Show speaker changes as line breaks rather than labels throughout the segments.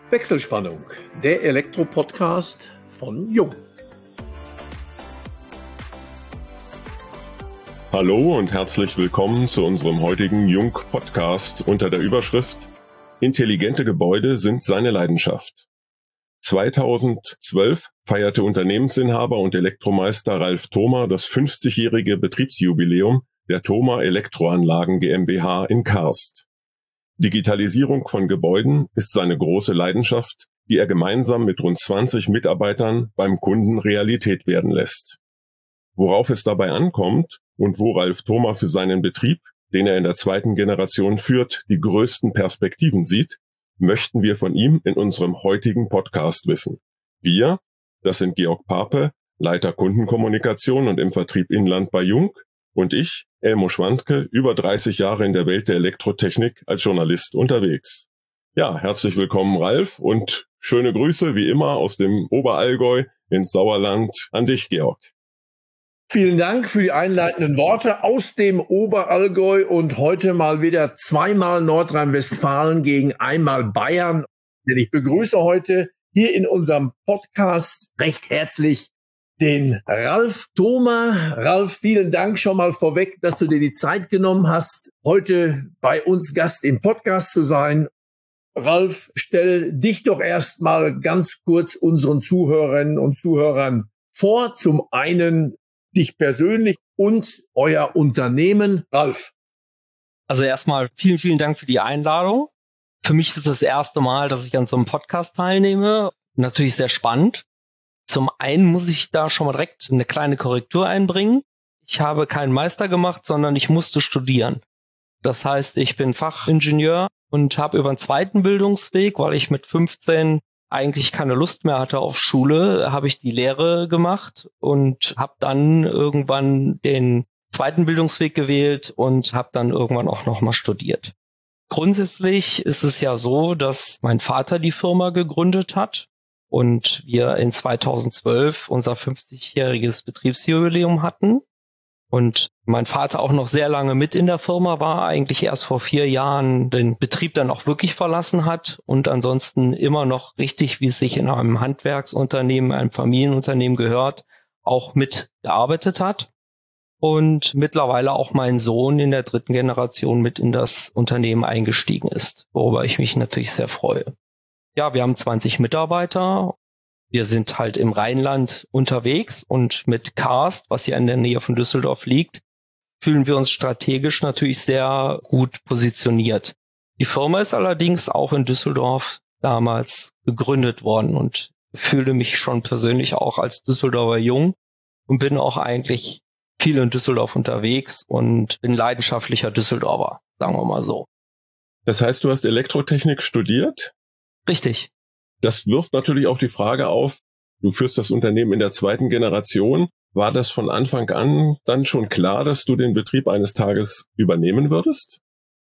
Wechselspannung, der Elektro-Podcast von Jung.
Hallo und herzlich willkommen zu unserem heutigen Jung-Podcast unter der Überschrift Intelligente Gebäude sind seine Leidenschaft. 2012 feierte Unternehmensinhaber und Elektromeister Ralf Thoma das 50-jährige Betriebsjubiläum der Thoma Elektroanlagen GmbH in Karst. Digitalisierung von Gebäuden ist seine große Leidenschaft, die er gemeinsam mit rund 20 Mitarbeitern beim Kunden Realität werden lässt. Worauf es dabei ankommt und wo Ralf Thoma für seinen Betrieb, den er in der zweiten Generation führt, die größten Perspektiven sieht, möchten wir von ihm in unserem heutigen Podcast wissen. Wir, das sind Georg Pape, Leiter Kundenkommunikation und im Vertrieb Inland bei Jung, und ich, Elmo Schwandke, über 30 Jahre in der Welt der Elektrotechnik als Journalist unterwegs. Ja, herzlich willkommen, Ralf, und schöne Grüße wie immer aus dem Oberallgäu ins Sauerland an dich, Georg.
Vielen Dank für die einleitenden Worte aus dem Oberallgäu und heute mal wieder zweimal Nordrhein-Westfalen gegen einmal Bayern. Denn ich begrüße heute hier in unserem Podcast recht herzlich den Ralf Thoma. Ralf, vielen Dank schon mal vorweg, dass du dir die Zeit genommen hast, heute bei uns Gast im Podcast zu sein. Ralf, stell dich doch erst mal ganz kurz unseren Zuhörerinnen und Zuhörern vor. Zum einen dich persönlich und euer Unternehmen. Ralf.
Also erstmal vielen, vielen Dank für die Einladung. Für mich ist es das erste Mal, dass ich an so einem Podcast teilnehme. Natürlich sehr spannend. Zum einen muss ich da schon mal direkt eine kleine Korrektur einbringen. Ich habe keinen Meister gemacht, sondern ich musste studieren. Das heißt, ich bin Fachingenieur und habe über einen zweiten Bildungsweg, weil ich mit 15 eigentlich keine Lust mehr hatte auf Schule, habe ich die Lehre gemacht und habe dann irgendwann den zweiten Bildungsweg gewählt und habe dann irgendwann auch nochmal studiert. Grundsätzlich ist es ja so, dass mein Vater die Firma gegründet hat und wir in 2012 unser 50-jähriges Betriebsjubiläum hatten. Und mein Vater auch noch sehr lange mit in der Firma war, eigentlich erst vor 4 Jahren den Betrieb dann auch wirklich verlassen hat und ansonsten immer noch richtig, wie es sich in einem Handwerksunternehmen, einem Familienunternehmen gehört, auch mitgearbeitet hat. Und mittlerweile auch mein Sohn in der 3. Generation mit in das Unternehmen eingestiegen ist, worüber ich mich natürlich sehr freue. Ja, wir haben 20 Mitarbeiter. Wir sind halt im Rheinland unterwegs und mit Karst, was ja in der Nähe von Düsseldorf liegt, fühlen wir uns strategisch natürlich sehr gut positioniert. Die Firma ist allerdings auch in Düsseldorf damals gegründet worden und fühle mich schon persönlich auch als Düsseldorfer Jung und bin auch eigentlich viel in Düsseldorf unterwegs und bin leidenschaftlicher Düsseldorfer, sagen wir mal so.
Das heißt, du hast Elektrotechnik studiert?
Richtig.
Das wirft natürlich auch die Frage auf, du führst das Unternehmen in der 2. Generation. War das von Anfang an dann schon klar, dass du den Betrieb eines Tages übernehmen würdest?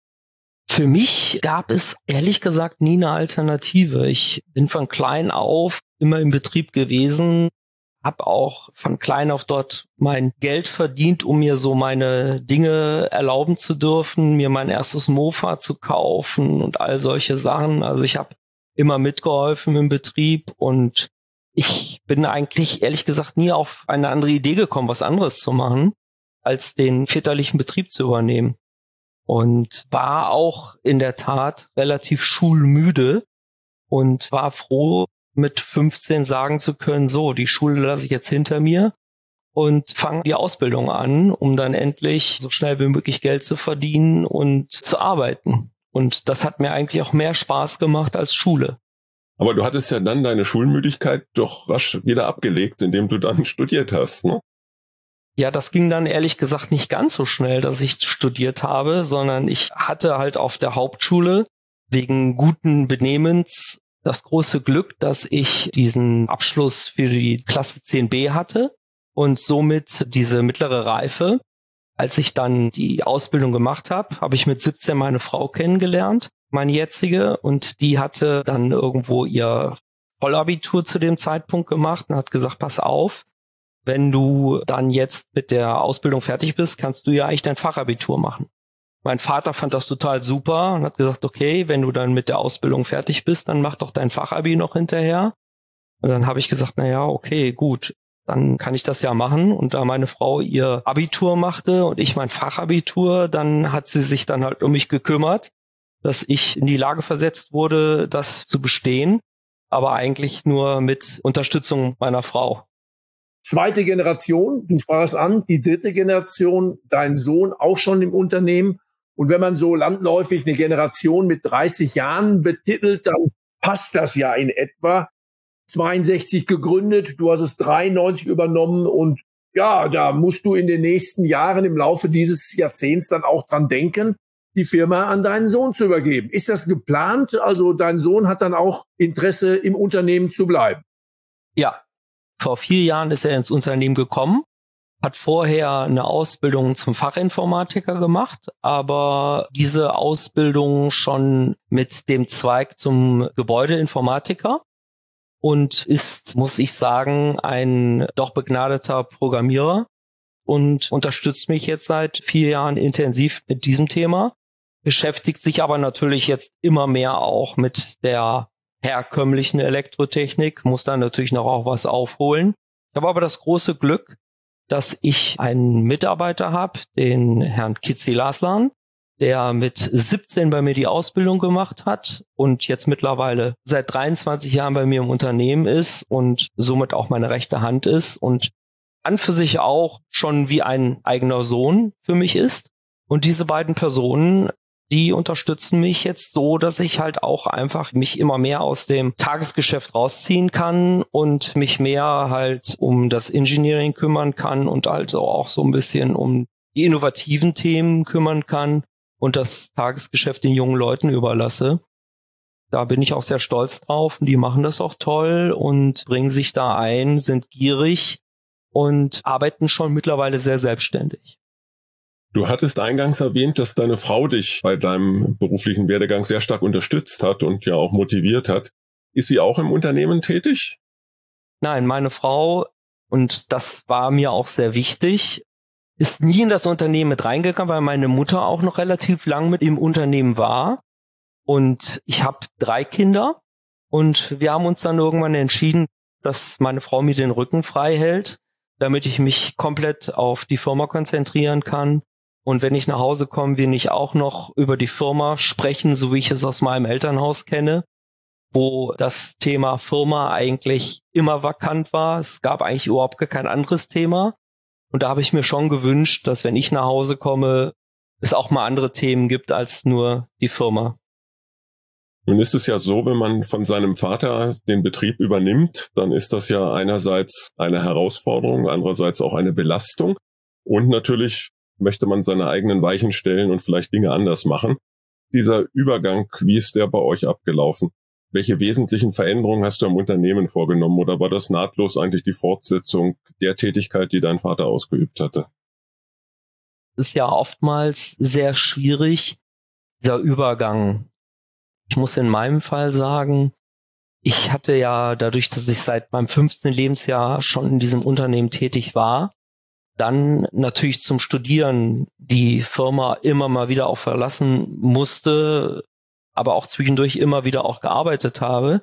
Für mich gab es ehrlich gesagt nie eine Alternative. Ich bin von klein auf immer im Betrieb gewesen, habe auch von klein auf dort mein Geld verdient, um mir so meine Dinge erlauben zu dürfen, mir mein erstes Mofa zu kaufen und all solche Sachen. Also ich habe immer mitgeholfen im Betrieb und ich bin eigentlich ehrlich gesagt nie auf eine andere Idee gekommen, was anderes zu machen, als den väterlichen Betrieb zu übernehmen. Und war auch in der Tat relativ schulmüde und war froh, mit 15 sagen zu können, so, die Schule lasse ich jetzt hinter mir und fange die Ausbildung an, um dann endlich so schnell wie möglich Geld zu verdienen und zu arbeiten. Und das hat mir eigentlich auch mehr Spaß gemacht als Schule.
Aber du hattest ja dann deine Schulmüdigkeit doch rasch wieder abgelegt, indem du dann studiert hast, ne?
Ja, das ging dann ehrlich gesagt nicht ganz so schnell, dass ich studiert habe, sondern ich hatte halt auf der Hauptschule wegen guten Benehmens das große Glück, dass ich diesen Abschluss für die Klasse 10b hatte und somit diese mittlere Reife. Als ich dann die Ausbildung gemacht habe, habe ich mit 17 meine Frau kennengelernt, meine jetzige, und die hatte dann irgendwo ihr Vollabitur zu dem Zeitpunkt gemacht und hat gesagt, pass auf, wenn du dann jetzt mit der Ausbildung fertig bist, kannst du ja eigentlich dein Fachabitur machen. Mein Vater fand das total super und hat gesagt, okay, wenn du dann mit der Ausbildung fertig bist, dann mach doch dein Fachabi noch hinterher. Und dann habe ich gesagt, na ja, okay, gut, dann kann ich das ja machen. Und da meine Frau ihr Abitur machte und ich mein Fachabitur, dann hat sie sich dann halt um mich gekümmert, dass ich in die Lage versetzt wurde, das zu bestehen, aber eigentlich nur mit Unterstützung meiner Frau.
Zweite Generation, du sprachst an, die dritte Generation, dein Sohn auch schon im Unternehmen. Und wenn man so landläufig eine Generation mit 30 Jahren betitelt, dann passt das ja in etwa. 62 gegründet, du hast es 93 übernommen und ja, da musst du in den nächsten Jahren im Laufe dieses Jahrzehnts dann auch dran denken, die Firma an deinen Sohn zu übergeben. Ist das geplant? Also dein Sohn hat dann auch Interesse, im Unternehmen zu bleiben?
Ja, vor 4 Jahren ist er ins Unternehmen gekommen, hat vorher eine Ausbildung zum Fachinformatiker gemacht, aber diese Ausbildung schon mit dem Zweig zum Gebäudeinformatiker und ist, muss ich sagen, ein doch begnadeter Programmierer und unterstützt mich jetzt seit 4 Jahren intensiv mit diesem Thema, beschäftigt sich aber natürlich jetzt immer mehr auch mit der herkömmlichen Elektrotechnik, muss dann natürlich noch auch was aufholen. Ich habe aber das große Glück, dass ich einen Mitarbeiter habe, den Herrn Kitzilaslan, der mit 17 bei mir die Ausbildung gemacht hat und jetzt mittlerweile seit 23 Jahren bei mir im Unternehmen ist und somit auch meine rechte Hand ist und an für sich auch schon wie ein eigener Sohn für mich ist. Und diese beiden Personen, die unterstützen mich jetzt so, dass ich halt auch einfach mich immer mehr aus dem Tagesgeschäft rausziehen kann und mich mehr halt um das Engineering kümmern kann und also auch so ein bisschen um die innovativen Themen kümmern kann und das Tagesgeschäft den jungen Leuten überlasse. Da bin ich auch sehr stolz drauf und die machen das auch toll und bringen sich da ein, sind gierig und arbeiten schon mittlerweile sehr selbstständig.
Du hattest eingangs erwähnt, dass deine Frau dich bei deinem beruflichen Werdegang sehr stark unterstützt hat und ja auch motiviert hat. Ist sie auch im Unternehmen tätig?
Nein, meine Frau, und das war mir auch sehr wichtig, ist nie in das Unternehmen mit reingegangen, weil meine Mutter auch noch relativ lang mit im Unternehmen war. Und ich habe 3 Kinder und wir haben uns dann irgendwann entschieden, dass meine Frau mir den Rücken frei hält, damit ich mich komplett auf die Firma konzentrieren kann. Und wenn ich nach Hause komme, wir nicht auch noch über die Firma sprechen, so wie ich es aus meinem Elternhaus kenne, wo das Thema Firma eigentlich immer vakant war. Es gab eigentlich überhaupt kein anderes Thema. Und da habe ich mir schon gewünscht, dass wenn ich nach Hause komme, es auch mal andere Themen gibt als nur die Firma.
Nun ist es ja so, wenn man von seinem Vater den Betrieb übernimmt, dann ist das ja einerseits eine Herausforderung, andererseits auch eine Belastung. Und natürlich möchte man seine eigenen Weichen stellen und vielleicht Dinge anders machen. Dieser Übergang, wie ist der bei euch abgelaufen? Welche wesentlichen Veränderungen hast du im Unternehmen vorgenommen oder war das nahtlos eigentlich die Fortsetzung der Tätigkeit, die dein Vater ausgeübt hatte?
Es ist ja oftmals sehr schwierig, dieser Übergang. Ich muss in meinem Fall sagen, ich hatte ja dadurch, dass ich seit meinem 15. Lebensjahr schon in diesem Unternehmen tätig war, dann natürlich zum Studieren die Firma immer mal wieder auch verlassen musste, aber auch zwischendurch immer wieder auch gearbeitet habe,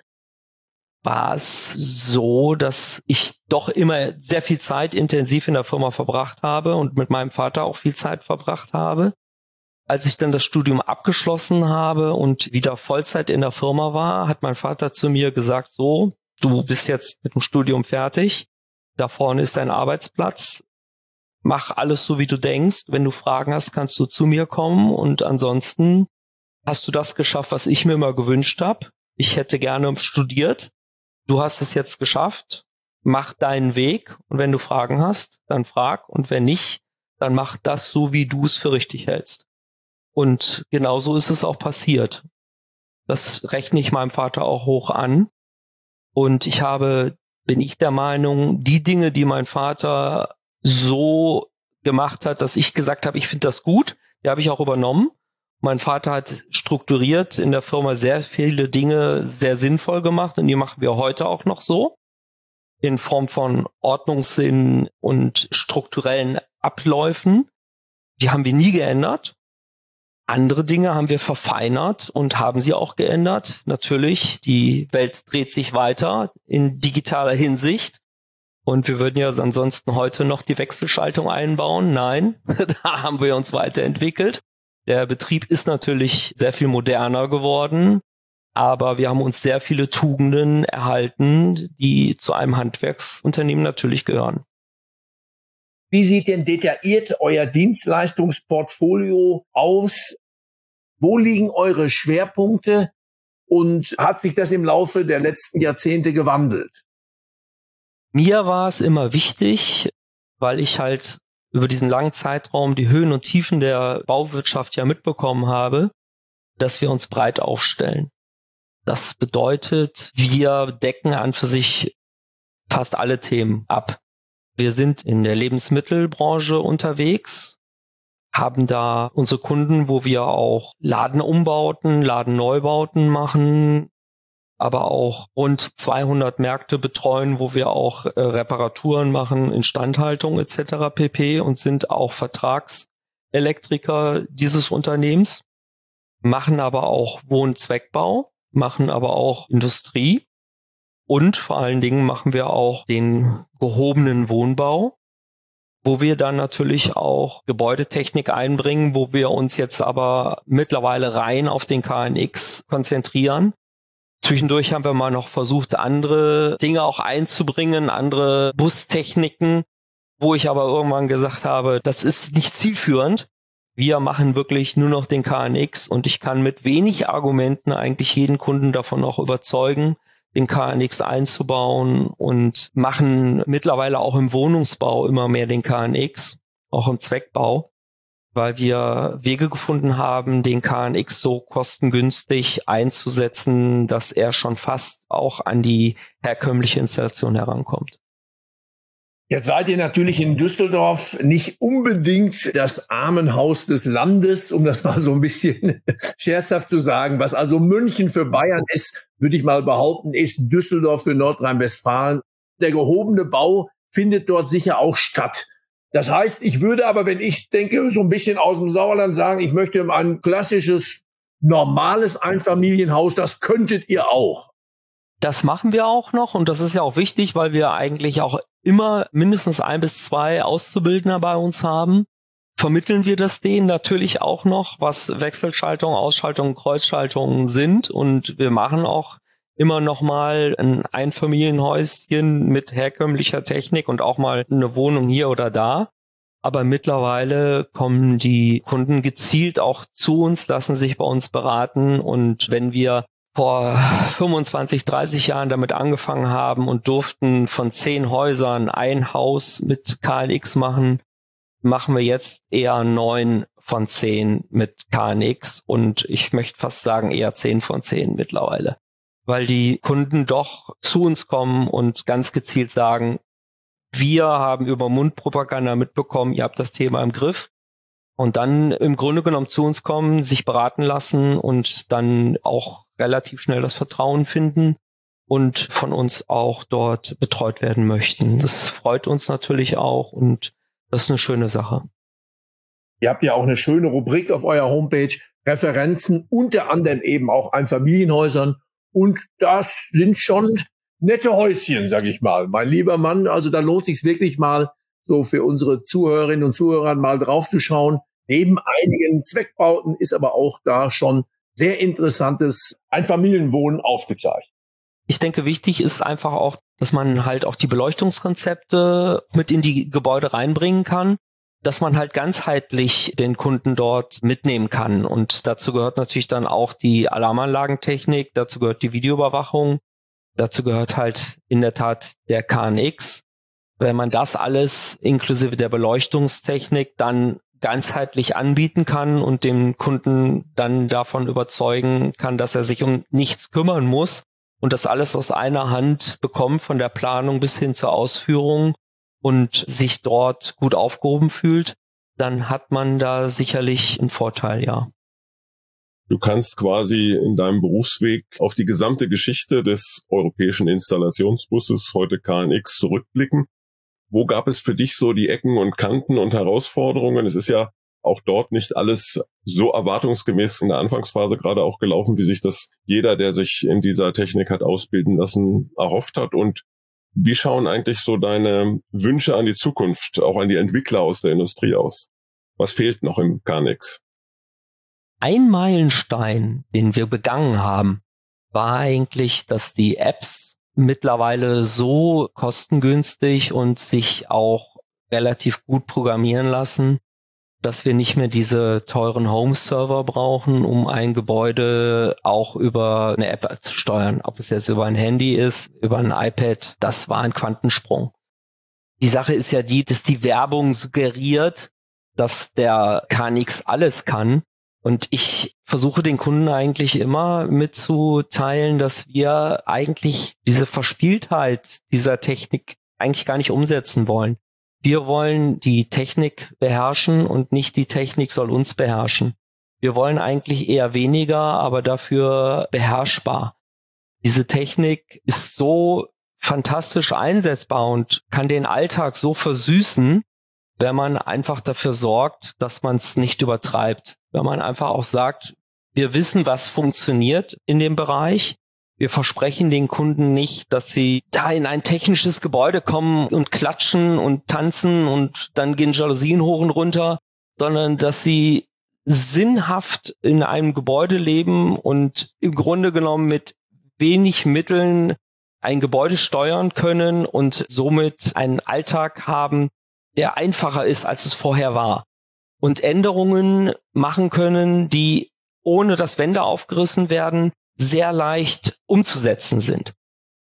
war es so, dass ich doch immer sehr viel Zeit intensiv in der Firma verbracht habe und mit meinem Vater auch viel Zeit verbracht habe. Als ich dann das Studium abgeschlossen habe und wieder Vollzeit in der Firma war, hat mein Vater zu mir gesagt, so, du bist jetzt mit dem Studium fertig, da vorne ist dein Arbeitsplatz, mach alles so, wie du denkst. Wenn du Fragen hast, kannst du zu mir kommen und ansonsten hast du das geschafft, was ich mir immer gewünscht habe. Ich hätte gerne studiert. Du hast es jetzt geschafft. Mach deinen Weg und wenn du Fragen hast, dann frag und wenn nicht, dann mach das so, wie du es für richtig hältst. Und genauso ist es auch passiert. Das rechne ich meinem Vater auch hoch an. Und bin ich der Meinung, die Dinge, die mein Vater so gemacht hat, dass ich gesagt habe, ich finde das gut, die habe ich auch übernommen. Mein Vater hat strukturiert in der Firma sehr viele Dinge sehr sinnvoll gemacht und die machen wir heute auch noch so. In Form von Ordnungssinn und strukturellen Abläufen. Die haben wir nie geändert. Andere Dinge haben wir verfeinert und haben sie auch geändert. Natürlich, die Welt dreht sich weiter in digitaler Hinsicht. Und wir würden ja ansonsten heute noch die Wechselschaltung einbauen. Nein, da haben wir uns weiterentwickelt. Der Betrieb ist natürlich sehr viel moderner geworden, aber wir haben uns sehr viele Tugenden erhalten, die zu einem Handwerksunternehmen natürlich gehören.
Wie sieht denn detailliert euer Dienstleistungsportfolio aus? Wo liegen eure Schwerpunkte und hat sich das im Laufe der letzten Jahrzehnte gewandelt?
Mir war es immer wichtig, weil ich halt über diesen langen Zeitraum die Höhen und Tiefen der Bauwirtschaft ja mitbekommen habe, dass wir uns breit aufstellen. Das bedeutet, wir decken an für sich fast alle Themen ab. Wir sind in der Lebensmittelbranche unterwegs, haben da unsere Kunden, wo wir auch Ladenumbauten, Ladenneubauten machen, aber auch rund 200 Märkte betreuen, wo wir auch Reparaturen machen, Instandhaltung etc. pp. Und sind auch Vertragselektriker dieses Unternehmens, machen aber auch Wohnzweckbau, machen aber auch Industrie. Und vor allen Dingen machen wir auch den gehobenen Wohnbau, wo wir dann natürlich auch Gebäudetechnik einbringen, wo wir uns jetzt aber mittlerweile rein auf den KNX konzentrieren. Zwischendurch haben wir mal noch versucht, andere Dinge auch einzubringen, andere Bustechniken, wo ich aber irgendwann gesagt habe, das ist nicht zielführend. Wir machen wirklich nur noch den KNX und ich kann mit wenig Argumenten eigentlich jeden Kunden davon auch überzeugen, den KNX einzubauen und machen mittlerweile auch im Wohnungsbau immer mehr den KNX, auch im Zweckbau, weil wir Wege gefunden haben, den KNX so kostengünstig einzusetzen, dass er schon fast auch an die herkömmliche Installation herankommt.
Jetzt seid ihr natürlich in Düsseldorf nicht unbedingt das Armenhaus des Landes, um das mal so ein bisschen scherzhaft zu sagen. Was also München für Bayern ist, würde ich mal behaupten, ist Düsseldorf für Nordrhein-Westfalen. Der gehobene Bau findet dort sicher auch statt. Das heißt, ich würde aber, wenn ich denke, so ein bisschen aus dem Sauerland sagen, ich möchte ein klassisches, normales Einfamilienhaus, das könntet ihr auch.
Das machen wir auch noch und das ist ja auch wichtig, weil wir eigentlich auch immer mindestens 1 bis 2 Auszubildende bei uns haben. Vermitteln wir das denen natürlich auch noch, was Wechselschaltung, Ausschaltung, Kreuzschaltungen sind und wir machen auch immer noch mal ein Einfamilienhäuschen mit herkömmlicher Technik und auch mal eine Wohnung hier oder da. Aber mittlerweile kommen die Kunden gezielt auch zu uns, lassen sich bei uns beraten und wenn wir vor 25, 30 Jahren damit angefangen haben und durften von 10 Häusern ein Haus mit KNX machen, machen wir jetzt eher 9 von 10 mit KNX und ich möchte fast sagen eher 10 von 10 mittlerweile. Weil die Kunden doch zu uns kommen und ganz gezielt sagen, wir haben über Mundpropaganda mitbekommen, ihr habt das Thema im Griff. Und dann im Grunde genommen zu uns kommen, sich beraten lassen und dann auch relativ schnell das Vertrauen finden und von uns auch dort betreut werden möchten. Das freut uns natürlich auch und das ist eine schöne Sache.
Ihr habt ja auch eine schöne Rubrik auf eurer Homepage, Referenzen, unter anderem eben auch Einfamilienhäusern. Und das sind schon nette Häuschen, sag ich mal. Mein lieber Mann, also da lohnt sich's wirklich mal, so für unsere Zuhörerinnen und Zuhörer mal drauf zu schauen. Neben einigen Zweckbauten ist aber auch da schon sehr interessantes Einfamilienwohnen aufgezeigt.
Ich denke, wichtig ist einfach auch, dass man halt auch die Beleuchtungskonzepte mit in die Gebäude reinbringen kann, dass man halt ganzheitlich den Kunden dort mitnehmen kann. Und dazu gehört natürlich dann auch die Alarmanlagentechnik, dazu gehört die Videoüberwachung, dazu gehört halt in der Tat der KNX. Wenn man das alles inklusive der Beleuchtungstechnik dann ganzheitlich anbieten kann und dem Kunden dann davon überzeugen kann, dass er sich um nichts kümmern muss und das alles aus einer Hand bekommt, von der Planung bis hin zur Ausführung und sich dort gut aufgehoben fühlt, dann hat man da sicherlich einen Vorteil, ja.
Du kannst quasi in deinem Berufsweg auf die gesamte Geschichte des europäischen Installationsbusses, heute KNX, zurückblicken. Wo gab es für dich so die Ecken und Kanten und Herausforderungen? Es ist ja auch dort nicht alles so erwartungsgemäß in der Anfangsphase gerade auch gelaufen, wie sich das jeder, der sich in dieser Technik hat ausbilden lassen, erhofft hat. Und wie schauen eigentlich so deine Wünsche an die Zukunft, auch an die Entwickler aus der Industrie aus? Was fehlt noch im KNX?
Ein Meilenstein, den wir begangen haben, war eigentlich, dass die Apps mittlerweile so kostengünstig und sich auch relativ gut programmieren lassen, dass wir nicht mehr diese teuren Home-Server brauchen, um ein Gebäude auch über eine App zu steuern. Ob es jetzt über ein Handy ist, über ein iPad, das war ein Quantensprung. Die Sache ist ja die, dass die Werbung suggeriert, dass der KNX alles kann. Und ich versuche den Kunden eigentlich immer mitzuteilen, dass wir eigentlich diese Verspieltheit dieser Technik eigentlich gar nicht umsetzen wollen. Wir wollen die Technik beherrschen und nicht die Technik soll uns beherrschen. Wir wollen eigentlich eher weniger, aber dafür beherrschbar. Diese Technik ist so fantastisch einsetzbar und kann den Alltag so versüßen, wenn man einfach dafür sorgt, dass man es nicht übertreibt. Wenn man einfach auch sagt, wir wissen, was funktioniert in dem Bereich. Wir versprechen den Kunden nicht, dass sie da in ein technisches Gebäude kommen und klatschen und tanzen und dann gehen Jalousien hoch und runter, sondern dass sie sinnhaft in einem Gebäude leben und im Grunde genommen mit wenig Mitteln ein Gebäude steuern können und somit einen Alltag haben, der einfacher ist, als es vorher war. Und Änderungen machen können, die ohne dass Wände aufgerissen werden, sehr leicht umzusetzen sind.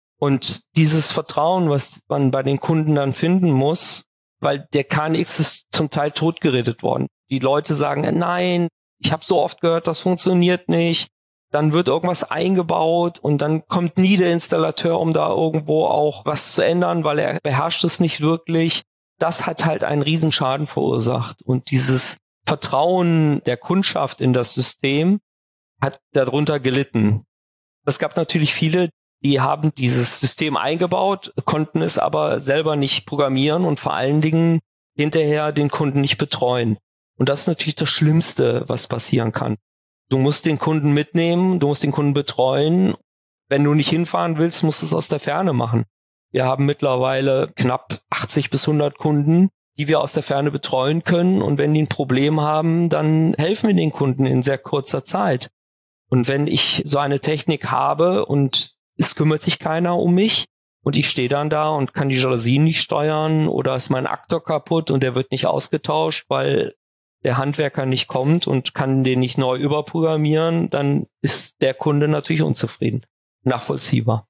Und dieses Vertrauen, was man bei den Kunden dann finden muss, weil der KNX ist zum Teil totgeredet worden. Die Leute sagen, nein, ich habe so oft gehört, das funktioniert nicht. Dann wird irgendwas eingebaut und dann kommt nie der Installateur, um da irgendwo auch was zu ändern, weil er beherrscht es nicht wirklich. Das hat halt einen Riesenschaden verursacht. Und dieses Vertrauen der Kundschaft in das System hat darunter gelitten. Es gab natürlich viele, die haben dieses System eingebaut, konnten es aber selber nicht programmieren und vor allen Dingen hinterher den Kunden nicht betreuen. Und das ist natürlich das Schlimmste, was passieren kann. Du musst den Kunden mitnehmen, du musst den Kunden betreuen. Wenn du nicht hinfahren willst, musst du es aus der Ferne machen. Wir haben mittlerweile knapp 80 bis 100 Kunden, die wir aus der Ferne betreuen können. Und wenn die ein Problem haben, dann helfen wir den Kunden in sehr kurzer Zeit. Und wenn ich so eine Technik habe und es kümmert sich keiner um mich und ich stehe dann da und kann die Jalousien nicht steuern oder ist mein Aktor kaputt und der wird nicht ausgetauscht, weil der Handwerker nicht kommt und kann den nicht neu überprogrammieren, dann ist der Kunde natürlich unzufrieden. Nachvollziehbar.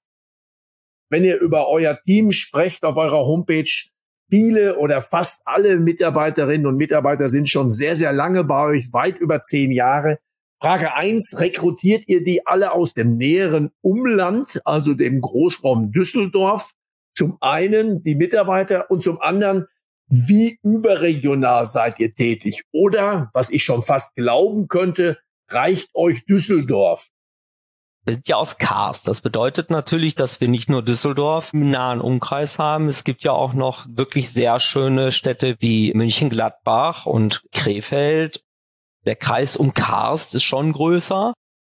Wenn ihr über euer Team sprecht auf eurer Homepage, viele oder fast alle Mitarbeiterinnen und Mitarbeiter sind schon sehr, sehr lange bei euch, weit über 10 Jahre. Frage 1, rekrutiert ihr die alle aus dem näheren Umland, also dem Großraum Düsseldorf? Zum einen die Mitarbeiter und zum anderen, wie überregional seid ihr tätig? Oder, was ich schon fast glauben könnte, reicht euch Düsseldorf?
Wir sind ja aus Karst. Das bedeutet natürlich, dass wir nicht nur Düsseldorf im nahen Umkreis haben. Es gibt ja auch noch wirklich sehr schöne Städte wie München-Gladbach und Krefeld. Der Kreis um Karst ist schon größer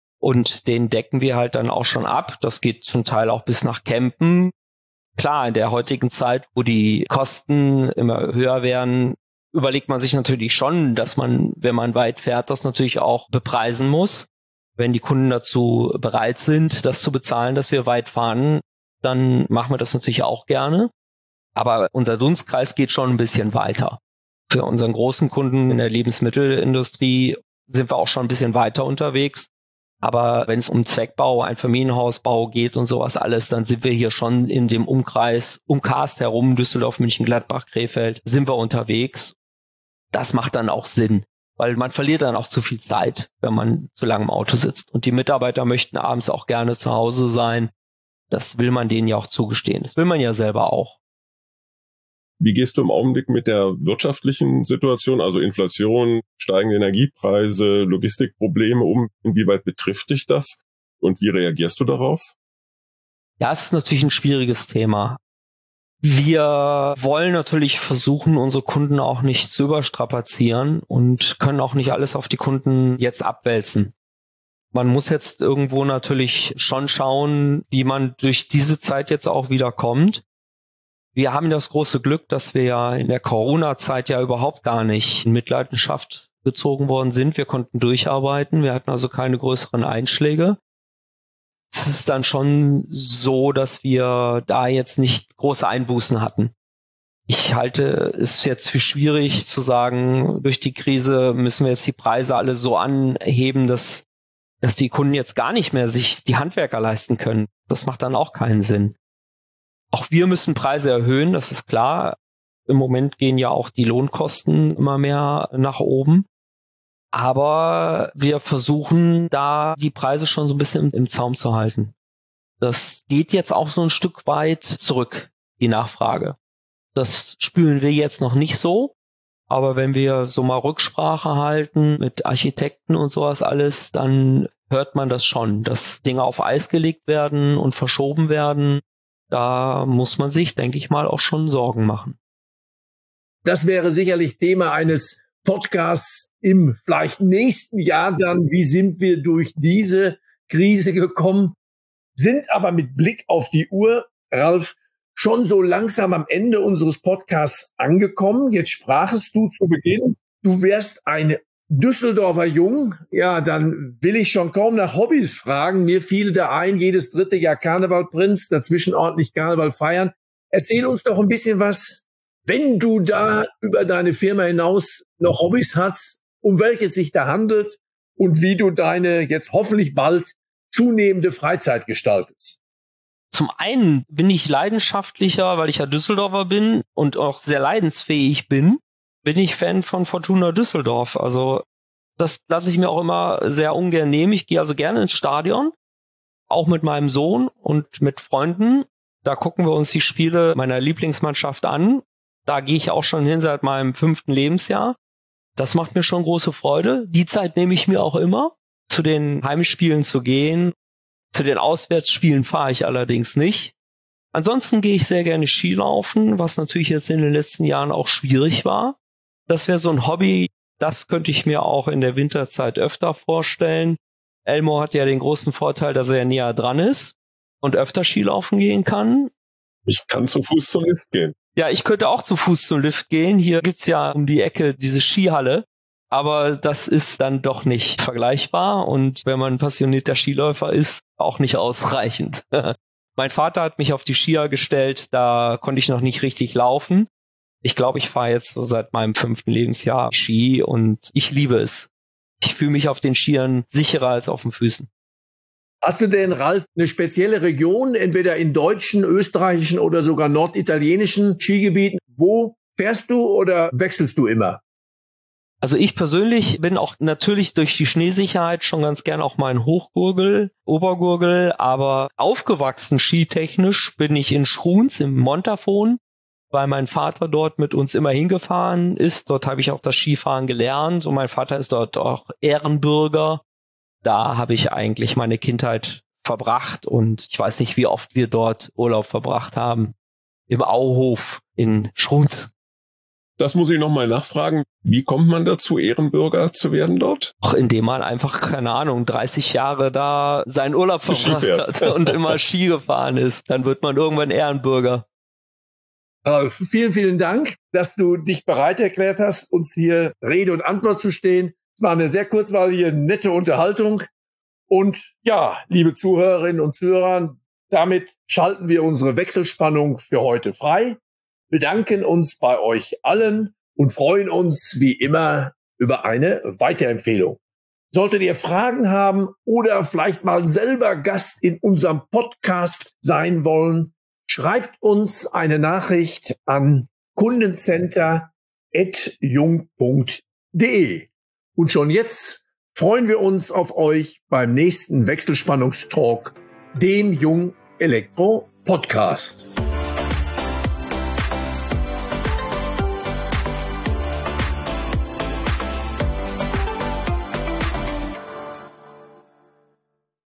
und den decken wir halt dann auch schon ab. Das geht zum Teil auch bis nach Kempen. Klar, in der heutigen Zeit, wo die Kosten immer höher werden, überlegt man sich natürlich schon, dass man, wenn man weit fährt, das natürlich auch bepreisen muss. Wenn die Kunden dazu bereit sind, das zu bezahlen, dass wir weit fahren, dann machen wir das natürlich auch gerne. Aber unser Dunstkreis geht schon ein bisschen weiter. Für unseren großen Kunden in der Lebensmittelindustrie sind wir auch schon ein bisschen weiter unterwegs. Aber wenn es um Zweckbau, Einfamilienhausbau geht und sowas alles, dann sind wir hier schon in dem Umkreis, um Karst herum, Düsseldorf, München, Gladbach, Krefeld, sind wir unterwegs. Das macht dann auch Sinn, weil man verliert dann auch zu viel Zeit, wenn man zu lange im Auto sitzt. Und die Mitarbeiter möchten abends auch gerne zu Hause sein. Das will man denen ja auch zugestehen. Das will man ja selber auch.
Wie gehst du im Augenblick mit der wirtschaftlichen Situation, also Inflation, steigende Energiepreise, Logistikprobleme um? Inwieweit betrifft dich das und wie reagierst du darauf?
Ja, es ist natürlich ein schwieriges Thema. Wir wollen natürlich versuchen, unsere Kunden auch nicht zu überstrapazieren und können auch nicht alles auf die Kunden jetzt abwälzen. Man muss jetzt irgendwo natürlich schon schauen, wie man durch diese Zeit jetzt auch wieder kommt. Wir haben das große Glück, dass wir ja in der Corona-Zeit ja überhaupt gar nicht in Mitleidenschaft gezogen worden sind. Wir konnten durcharbeiten, wir hatten also keine größeren Einschläge. Es ist dann schon so, dass wir da jetzt nicht große Einbußen hatten. Ich halte es jetzt für schwierig zu sagen, durch die Krise müssen wir jetzt die Preise alle so anheben, dass die Kunden jetzt gar nicht mehr sich die Handwerker leisten können. Das macht dann auch keinen Sinn. Auch wir müssen Preise erhöhen, das ist klar. Im Moment gehen ja auch die Lohnkosten immer mehr nach oben. Aber wir versuchen da die Preise schon so ein bisschen im Zaum zu halten. Das geht jetzt auch so ein Stück weit zurück, die Nachfrage. Das spüren wir jetzt noch nicht so. Aber wenn wir so mal Rücksprache halten mit Architekten und sowas alles, dann hört man das schon, dass Dinge auf Eis gelegt werden und verschoben werden. Da muss man sich, denke ich mal, auch schon Sorgen machen.
Das wäre sicherlich Thema eines Podcasts im vielleicht nächsten Jahr dann. Wie sind wir durch diese Krise gekommen? Sind aber mit Blick auf die Uhr, Ralf, schon so langsam am Ende unseres Podcasts angekommen. Jetzt sprachest du zu Beginn, du wärst ein Düsseldorfer Jung. Ja, dann will ich schon kaum nach Hobbys fragen. Mir fiel da ein, jedes dritte Jahr Karnevalprinz, dazwischen ordentlich Karneval feiern. Erzähl uns doch ein bisschen was, wenn du da über deine Firma hinaus noch Hobbys hast, um welches sich da handelt und wie du deine jetzt hoffentlich bald zunehmende Freizeit gestaltest.
Zum einen bin ich leidenschaftlicher, weil ich ja Düsseldorfer bin und auch sehr leidensfähig bin ich Fan von Fortuna Düsseldorf. Also das lasse ich mir auch immer sehr ungern nehmen. Ich gehe also gerne ins Stadion, auch mit meinem Sohn und mit Freunden. Da gucken wir uns die Spiele meiner Lieblingsmannschaft an. Da gehe ich auch schon hin seit meinem 5. Lebensjahr. Das macht mir schon große Freude. Die Zeit nehme ich mir auch immer, zu den Heimspielen zu gehen. Zu den Auswärtsspielen fahre ich allerdings nicht. Ansonsten gehe ich sehr gerne Skilaufen, was natürlich jetzt in den letzten Jahren auch schwierig war. Das wäre so ein Hobby, das könnte ich mir auch in der Winterzeit öfter vorstellen. Elmo hat ja den großen Vorteil, dass er näher dran ist und öfter Skilaufen gehen kann.
Ich kann zu Fuß zum Lift gehen.
Ja, ich könnte auch zu Fuß zum Lift gehen. Hier gibt's ja um die Ecke diese Skihalle. Aber das ist dann doch nicht vergleichbar und wenn man ein passionierter Skiläufer ist, auch nicht ausreichend. Mein Vater hat mich auf die Skier gestellt, da konnte ich noch nicht richtig laufen. Ich glaube, ich fahre jetzt so seit meinem 5. Lebensjahr Ski und ich liebe es. Ich fühle mich auf den Skiern sicherer als auf den Füßen.
Hast du denn, Ralf, eine spezielle Region, entweder in deutschen, österreichischen oder sogar norditalienischen Skigebieten? Wo fährst du oder wechselst du immer?
Also ich persönlich bin auch natürlich durch die Schneesicherheit schon ganz gern auch mal in Hochgurgel, Obergurgel, aber aufgewachsen skitechnisch bin ich in Schruns im Montafon, weil mein Vater dort mit uns immer hingefahren ist. Dort habe ich auch das Skifahren gelernt und mein Vater ist dort auch Ehrenbürger. Da habe ich eigentlich meine Kindheit verbracht und ich weiß nicht, wie oft wir dort Urlaub verbracht haben. Im Auhof in Schruns.
Das muss ich nochmal nachfragen. Wie kommt man dazu, Ehrenbürger zu werden dort?
Auch indem man einfach, keine Ahnung, 30 Jahre da seinen Urlaub verbracht hat und immer Ski gefahren ist. Dann wird man irgendwann Ehrenbürger.
Vielen, vielen Dank, dass du dich bereit erklärt hast, uns hier Rede und Antwort zu stehen. Es war eine sehr kurzweilige, nette Unterhaltung. Und ja, liebe Zuhörerinnen und Zuhörer, damit schalten wir unsere Wechselspannung für heute frei. Bedanken uns bei euch allen und freuen uns wie immer über eine Weiterempfehlung. Solltet ihr Fragen haben oder vielleicht mal selber Gast in unserem Podcast sein wollen, schreibt uns eine Nachricht an kundencenter@jung.de. Und schon jetzt freuen wir uns auf euch beim nächsten Wechselspannungstalk, dem Jung Elektro Podcast.